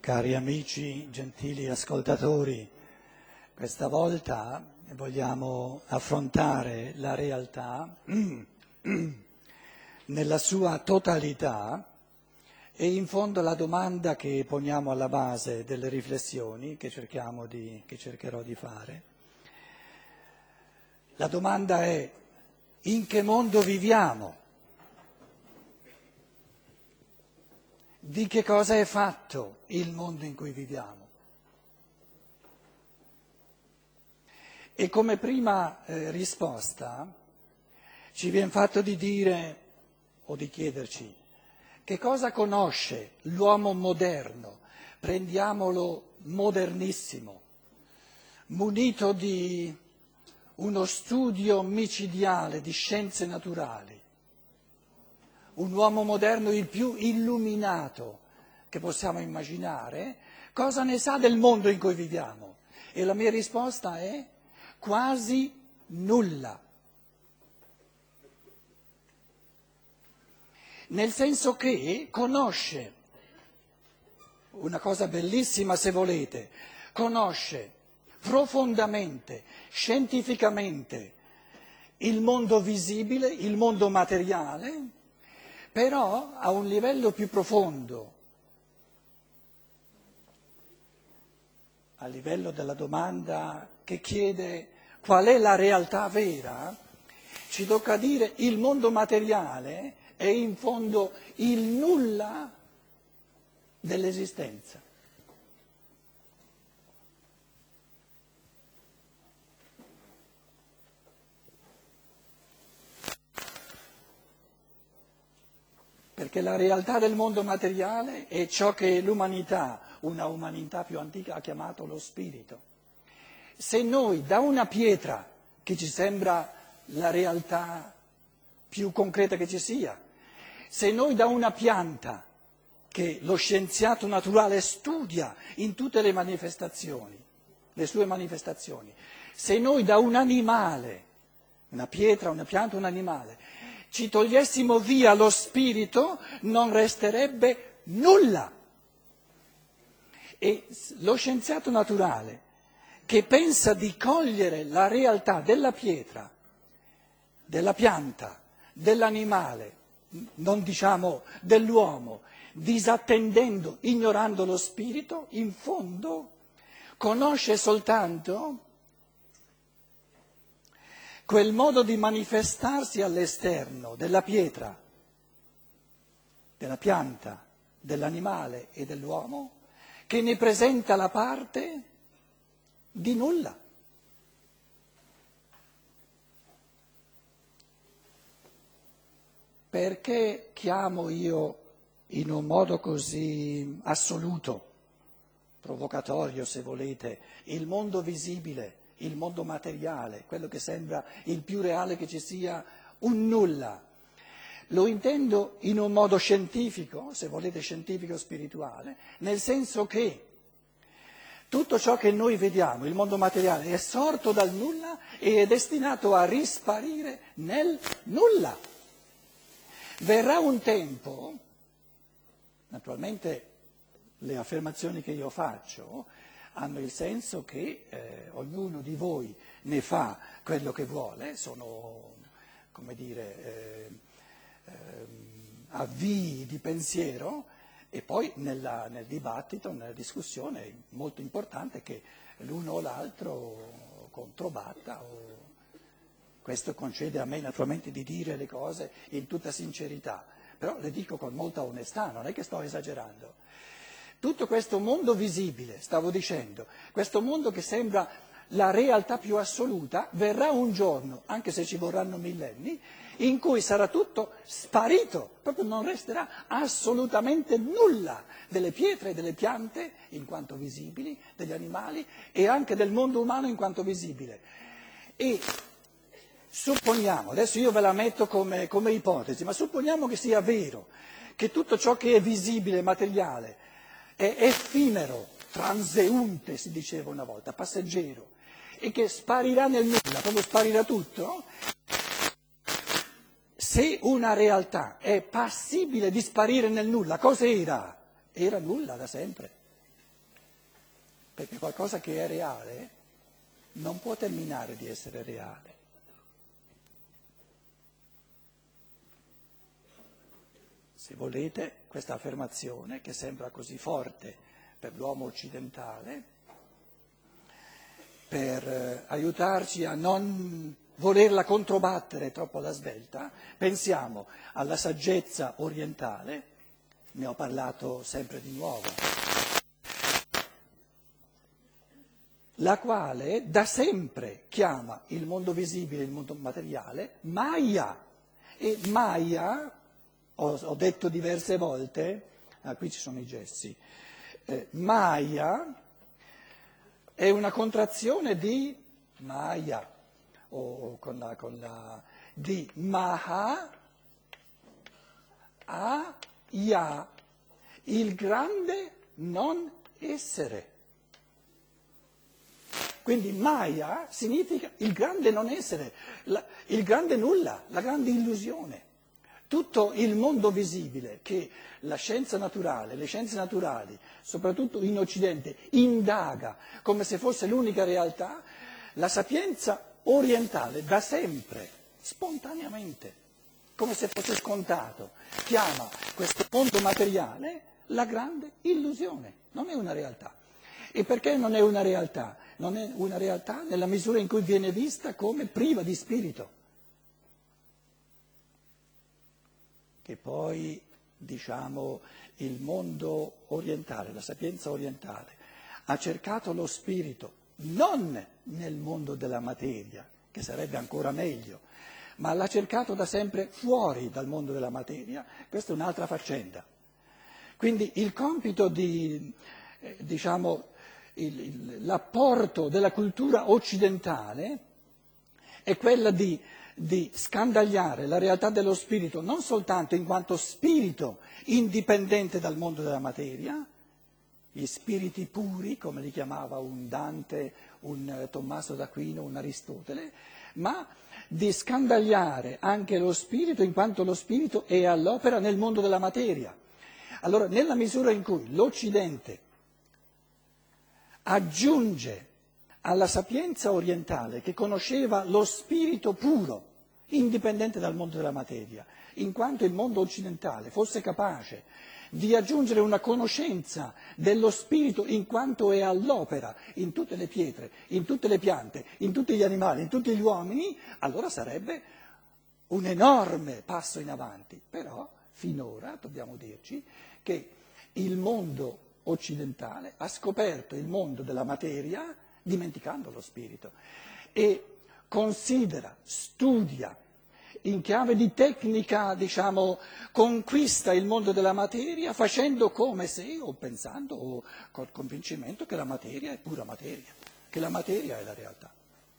Cari amici, gentili ascoltatori, questa volta vogliamo affrontare la realtà nella sua totalità e in fondo la domanda che poniamo alla base delle riflessioni che cercherò di fare. La domanda è: in che mondo viviamo? Di che cosa è fatto il mondo in cui viviamo? E come prima risposta ci viene fatto di dire o di chiederci che cosa conosce l'uomo moderno, prendiamolo modernissimo, munito di uno studio micidiale di scienze naturali. Un uomo moderno il più illuminato che possiamo immaginare, cosa ne sa del mondo in cui viviamo? E la mia risposta è quasi nulla. Nel senso che conosce, una cosa bellissima se volete, conosce profondamente, scientificamente il mondo visibile, il mondo materiale, però a un livello più profondo, a livello della domanda che chiede qual è la realtà vera, ci tocca dire il mondo materiale è in fondo il nulla dell'esistenza. Perché la realtà del mondo materiale è ciò che l'umanità, una umanità più antica, ha chiamato lo spirito. Se noi da una pietra, che ci sembra la realtà più concreta che ci sia, se noi da una pianta, che lo scienziato naturale studia in tutte le manifestazioni, le sue manifestazioni, se noi da un animale, una pietra, una pianta, un animale, ci togliessimo via lo spirito, non resterebbe nulla. E lo scienziato naturale che pensa di cogliere la realtà della pietra, della pianta, dell'animale, non diciamo dell'uomo, disattendendo, ignorando lo spirito, in fondo conosce soltanto quel modo di manifestarsi all'esterno della pietra, della pianta, dell'animale e dell'uomo, che ne presenta la parte di nulla. Perché chiamo io in un modo così assoluto, provocatorio se volete, il mondo visibile, il mondo materiale, quello che sembra il più reale che ci sia, un nulla? Lo intendo in un modo scientifico, se volete scientifico spirituale, nel senso che tutto ciò che noi vediamo, il mondo materiale, è sorto dal nulla e è destinato a risparire nel nulla. Verrà un tempo, naturalmente le affermazioni che io faccio hanno il senso che ognuno di voi ne fa quello che vuole, sono, come dire, avvii di pensiero, e poi nel dibattito, nella discussione è molto importante che l'uno o l'altro controbatta. Questo concede a me naturalmente di dire le cose in tutta sincerità, però le dico con molta onestà, non è che sto esagerando. Tutto questo mondo visibile, stavo dicendo, questo mondo che sembra la realtà più assoluta, verrà un giorno, anche se ci vorranno millenni, in cui sarà tutto sparito, proprio non resterà assolutamente nulla delle pietre e delle piante in quanto visibili, degli animali e anche del mondo umano in quanto visibile. E supponiamo, adesso io ve la metto come ipotesi, ma supponiamo che sia vero, che tutto ciò che è visibile, materiale, è effimero, transeunte si diceva una volta, passeggero, e che sparirà nel nulla, proprio sparirà tutto. Se una realtà è passibile di sparire nel nulla, cos'era? Era nulla da sempre. perché qualcosa che è reale non può terminare di essere reale. Se volete, questa affermazione, che sembra così forte per l'uomo occidentale, per aiutarci a non volerla controbattere troppo alla svelta, pensiamo alla saggezza orientale, ne ho parlato sempre di nuovo, la quale da sempre chiama il mondo visibile, il mondo materiale, Maya. E Maya, ho detto diverse volte, qui ci sono i gessi, Maya è una contrazione di Maya, o di Maha Aya, il grande non essere. Quindi Maya significa il grande non essere, il grande nulla, la grande illusione. Tutto il mondo visibile che la scienza naturale, le scienze naturali, soprattutto in Occidente, indaga come se fosse l'unica realtà, la sapienza orientale da sempre, spontaneamente, come se fosse scontato, chiama questo mondo materiale la grande illusione, non è una realtà. E perché non è una realtà? Non è una realtà nella misura in cui viene vista come priva di spirito. Che poi, diciamo, il mondo orientale, la sapienza orientale, ha cercato lo spirito non nel mondo della materia, che sarebbe ancora meglio, ma l'ha cercato da sempre fuori dal mondo della materia, questa è un'altra faccenda. Quindi il compito l'apporto della cultura occidentale è quella di scandagliare la realtà dello spirito non soltanto in quanto spirito indipendente dal mondo della materia, gli spiriti puri, come li chiamava un Dante, un Tommaso d'Aquino, un Aristotele, ma di scandagliare anche lo spirito in quanto lo spirito è all'opera nel mondo della materia. Allora, nella misura in cui l'Occidente aggiunge alla sapienza orientale che conosceva lo spirito puro, indipendente dal mondo della materia, in quanto il mondo occidentale fosse capace di aggiungere una conoscenza dello spirito in quanto è all'opera in tutte le pietre, in tutte le piante, in tutti gli animali, in tutti gli uomini, allora sarebbe un enorme passo in avanti. Però finora dobbiamo dirci che il mondo occidentale ha scoperto il mondo della materia dimenticando lo spirito e considera, studia, in chiave di tecnica, conquista il mondo della materia facendo come se, o pensando, o col convincimento che la materia è pura materia, che la materia è la realtà.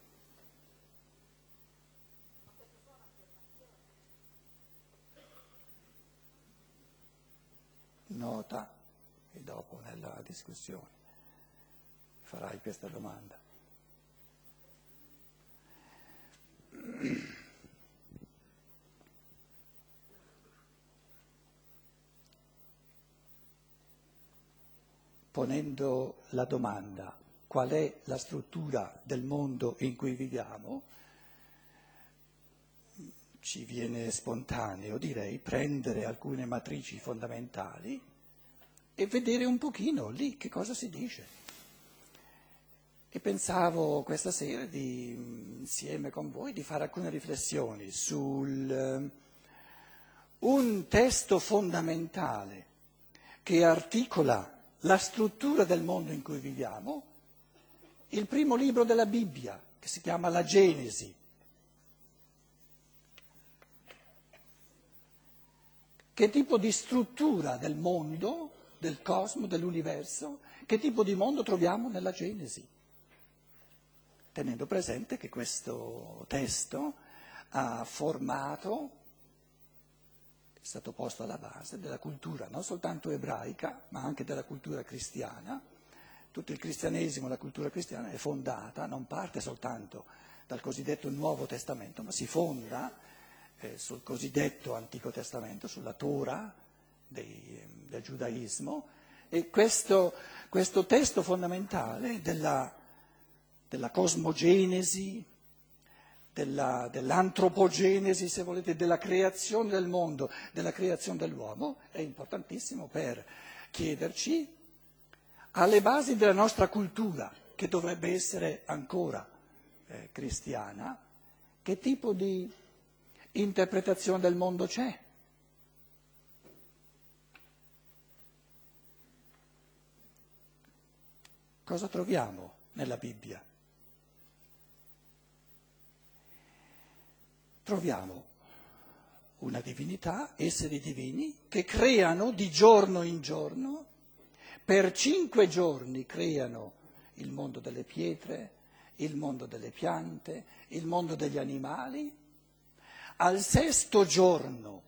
Nota, e dopo nella discussione farai questa domanda. Ponendo la domanda qual è la struttura del mondo in cui viviamo, ci viene spontaneo, direi, prendere alcune matrici fondamentali e vedere un pochino lì che cosa si dice. E pensavo questa sera insieme con voi di fare alcune riflessioni sul un testo fondamentale che articola la struttura del mondo in cui viviamo, il primo libro della Bibbia, che si chiama la Genesi. Che tipo di struttura del mondo, del cosmo, dell'universo, che tipo di mondo troviamo nella Genesi? Tenendo presente che questo testo ha formato, è stato posto alla base della cultura non soltanto ebraica, ma anche della cultura cristiana. Tutto il cristianesimo, la cultura cristiana è fondata, non parte soltanto dal cosiddetto Nuovo Testamento, ma si fonda sul cosiddetto Antico Testamento, sulla Torah del giudaismo, E questo testo fondamentale della cosmogenesi, dell'antropogenesi, se volete, della creazione del mondo, della creazione dell'uomo, è importantissimo per chiederci, alle basi della nostra cultura, che dovrebbe essere ancora cristiana, che tipo di interpretazione del mondo c'è. Cosa troviamo nella Bibbia? Troviamo una divinità, esseri divini, che creano di giorno in giorno, per 5 giorni creano il mondo delle pietre, il mondo delle piante, il mondo degli animali. Al 6° giorno,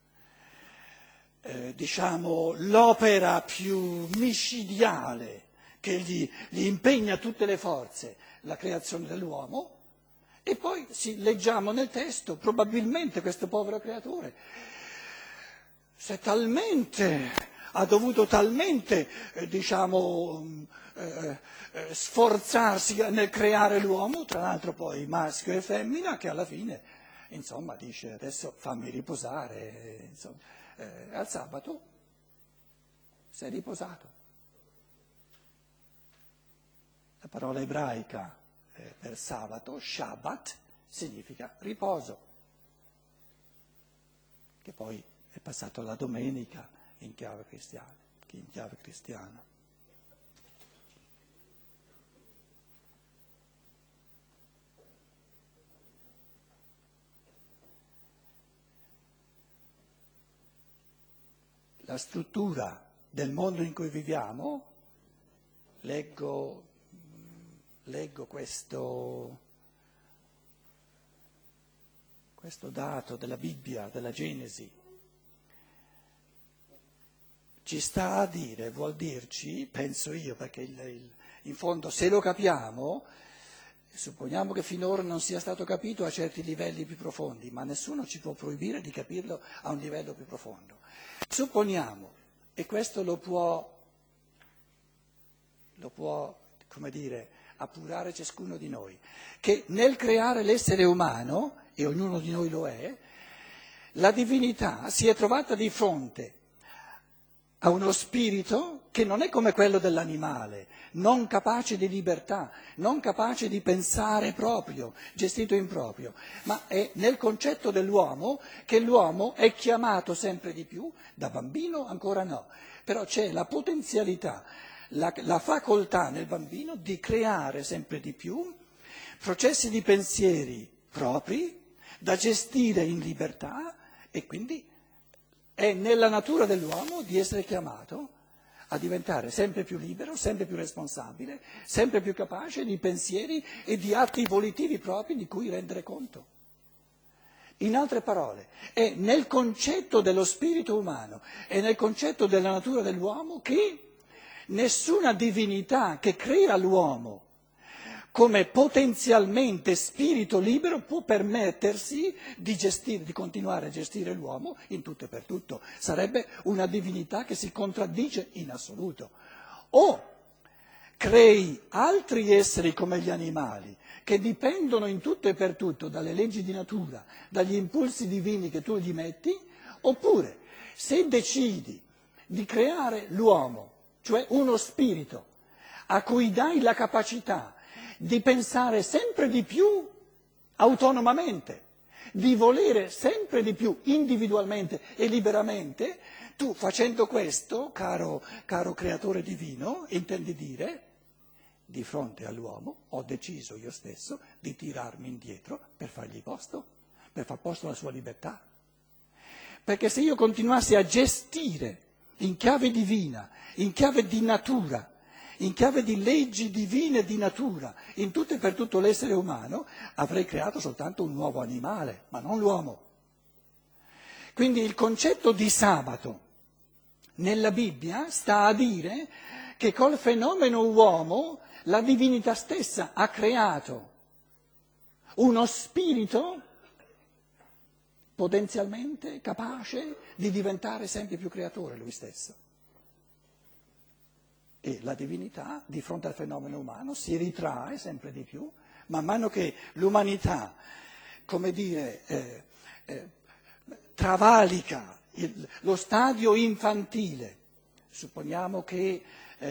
l'opera più micidiale che gli impegna tutte le forze, la creazione dell'uomo, e poi leggiamo nel testo, probabilmente questo povero creatore ha dovuto talmente, sforzarsi nel creare l'uomo, tra l'altro poi maschio e femmina, che alla fine, insomma, dice adesso fammi riposare, insomma, al sabato si è riposato. La parola ebraica per sabato, Shabbat, significa riposo, che poi è passato alla domenica in chiave cristiana. La struttura del mondo in cui viviamo, leggo questo dato della Bibbia, della Genesi, ci sta a dire, vuol dirci, penso io, perché in fondo se lo capiamo, supponiamo che finora non sia stato capito a certi livelli più profondi, ma nessuno ci può proibire di capirlo a un livello più profondo. Supponiamo, e questo lo può, come dire, appurare ciascuno di noi, che nel creare l'essere umano, e ognuno di noi lo è, la divinità si è trovata di fronte a uno spirito che non è come quello dell'animale, non capace di libertà, non capace di pensare proprio, gestito in proprio, ma è nel concetto dell'uomo, che l'uomo è chiamato sempre di più, da bambino ancora no, però c'è la potenzialità, la facoltà nel bambino di creare sempre di più processi di pensieri propri, da gestire in libertà, e quindi è nella natura dell'uomo di essere chiamato a diventare sempre più libero, sempre più responsabile, sempre più capace di pensieri e di atti volitivi propri di cui rendere conto. In altre parole, è nel concetto dello spirito umano, è nel concetto della natura dell'uomo che nessuna divinità che crea l'uomo come potenzialmente spirito libero può permettersi di continuare a gestire l'uomo in tutto e per tutto. Sarebbe una divinità che si contraddice in assoluto. O crei altri esseri come gli animali, che dipendono in tutto e per tutto dalle leggi di natura, dagli impulsi divini che tu gli metti, oppure se decidi di creare l'uomo, cioè uno spirito, a cui dai la capacità di pensare sempre di più autonomamente, di volere sempre di più individualmente e liberamente, tu facendo questo, caro creatore divino, intendi dire, di fronte all'uomo ho deciso io stesso di tirarmi indietro per fargli posto, per far posto alla sua libertà. Perché se io continuassi a gestire in chiave divina, in chiave di natura, in chiave di leggi divine di natura, in tutto e per tutto l'essere umano, avrei creato soltanto un nuovo animale, ma non l'uomo. Quindi il concetto di sabato nella Bibbia sta a dire che col fenomeno uomo la divinità stessa ha creato uno spirito potenzialmente capace di diventare sempre più creatore lui stesso. E la divinità, di fronte al fenomeno umano, si ritrae sempre di più, man mano che l'umanità, come dire, travalica lo stadio infantile. Supponiamo che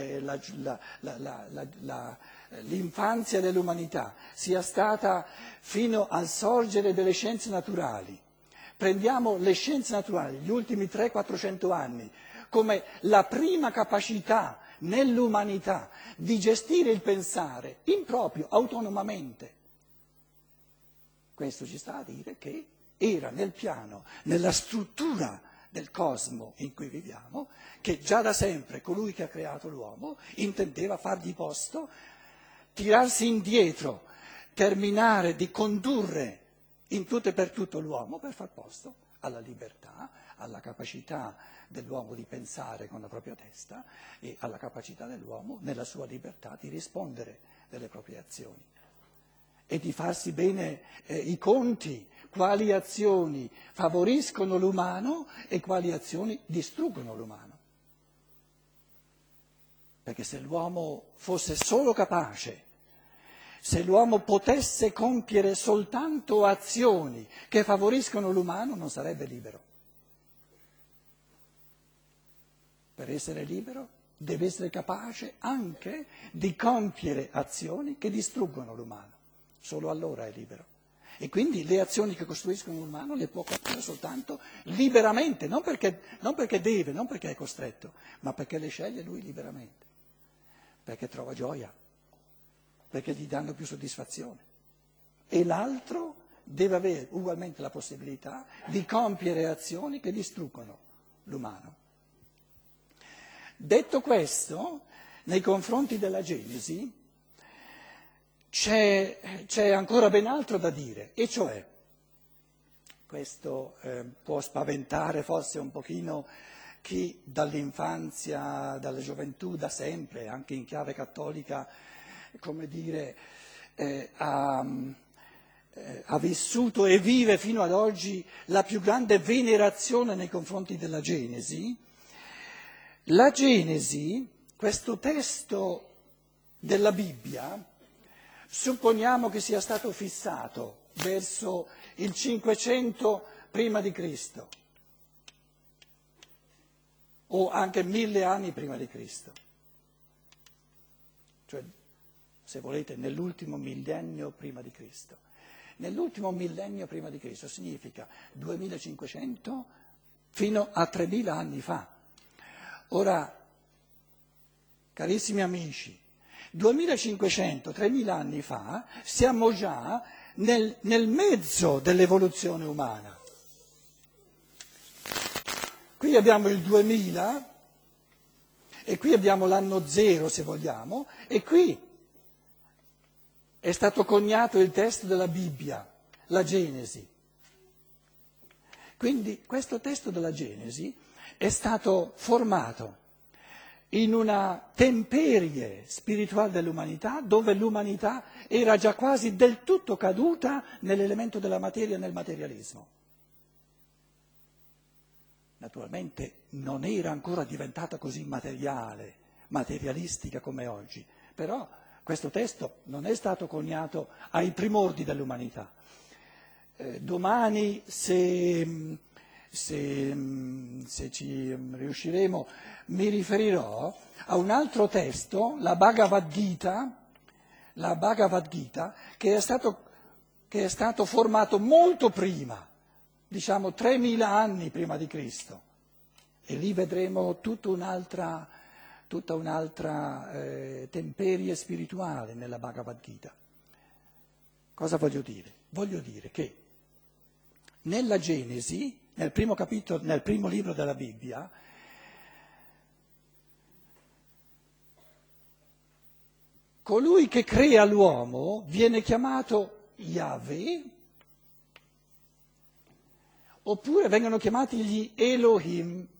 l'infanzia dell'umanità sia stata fino al sorgere delle scienze naturali. Prendiamo le scienze naturali, gli ultimi 300-400 anni, come la prima capacità nell'umanità di gestire il pensare improprio, autonomamente. Questo ci sta a dire che era nel piano, nella struttura del cosmo in cui viviamo, che già da sempre colui che ha creato l'uomo intendeva fargli posto, tirarsi indietro, terminare di condurre in tutto e per tutto l'uomo per far posto alla libertà, alla capacità dell'uomo di pensare con la propria testa e alla capacità dell'uomo nella sua libertà di rispondere delle proprie azioni e di farsi bene i conti, quali azioni favoriscono l'umano e quali azioni distruggono l'umano. Perché se l'uomo fosse solo capace, se l'uomo potesse compiere soltanto azioni che favoriscono l'umano, non sarebbe libero. Per essere libero deve essere capace anche di compiere azioni che distruggono l'umano. Solo allora è libero. E quindi le azioni che costruiscono l'umano le può compiere soltanto liberamente, non perché deve, non perché è costretto, ma perché le sceglie lui liberamente, perché trova gioia, perché gli danno più soddisfazione. E l'altro deve avere ugualmente la possibilità di compiere azioni che distruggono l'umano. Detto questo, nei confronti della Genesi c'è ancora ben altro da dire, e cioè, questo può spaventare forse un pochino chi dall'infanzia, dalla gioventù, da sempre, anche in chiave cattolica, come dire, ha vissuto e vive fino ad oggi la più grande venerazione nei confronti della Genesi. La Genesi, questo testo della Bibbia, supponiamo che sia stato fissato verso il 500 prima di Cristo, o anche 1000 anni prima di Cristo, cioè, se volete, nell'ultimo millennio prima di Cristo. Nell'ultimo millennio prima di Cristo significa 2500 fino a 3000 anni fa. Ora, carissimi amici, 2500, 3000 anni fa siamo già nel mezzo dell'evoluzione umana. Qui abbiamo il 2000 e qui abbiamo l'anno zero, se vogliamo, e qui è stato coniato il testo della Bibbia, la Genesi. Quindi questo testo della Genesi è stato formato in una temperie spirituale dell'umanità, dove l'umanità era già quasi del tutto caduta nell'elemento della materia, nel materialismo. Naturalmente non era ancora diventata così materiale, materialistica come oggi, però questo testo non è stato coniato ai primordi dell'umanità. Domani, se ci riusciremo, mi riferirò a un altro testo, la Bhagavad Gita, che è stato formato molto prima, diciamo 3000 anni prima di Cristo, e lì vedremo tutta un'altra temperie spirituale nella Bhagavad Gita. Cosa voglio dire? Voglio dire che nella Genesi, nel primo capitolo, nel primo libro della Bibbia, colui che crea l'uomo viene chiamato Yahweh, oppure vengono chiamati gli Elohim.